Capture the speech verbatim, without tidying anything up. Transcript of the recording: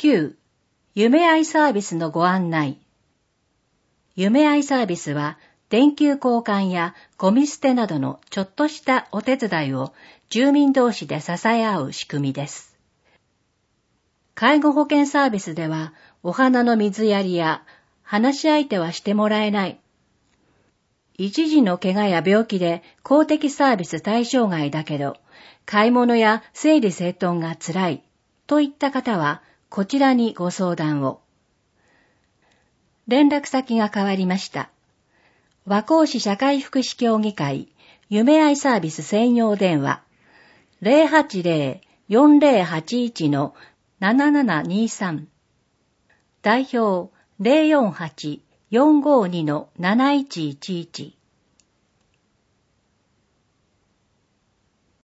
きゅう. 夢愛サービスのご案内。夢愛サービスは、電球交換やゴミ捨てなどのちょっとしたお手伝いを住民同士で支え合う仕組みです。介護保険サービスでは、お花の水やりや話し相手はしてもらえない。一時の怪我や病気で公的サービス対象外だけど、買い物や整理整頓がつらいといった方は、こちらにご相談を。連絡先が変わりました。和光市社会福祉協議会夢愛サービス専用電話 ゼロはちゼロ よんゼロはちいち のななななにさん 代表 ゼロよんはち よんごに のなないちいちいち